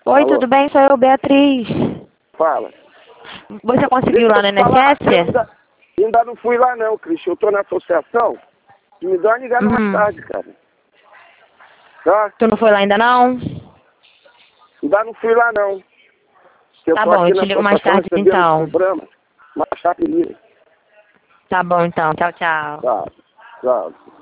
Oi, Alô? tudo bem? Sou eu, Beatriz. Fala. Você conseguiu lá no INSS? Ainda não fui lá não, Cristian. Eu tô na associação. Me dá uma ligada mais tarde, cara. Tá? Tu não foi lá ainda não? Ainda não fui lá não. Eu Tá tô bom, aqui eu na te ligo mais associação tarde recebendo então. o programa. Mais tarde. Tá bom então, tchau, tchau. Tá. Tchau.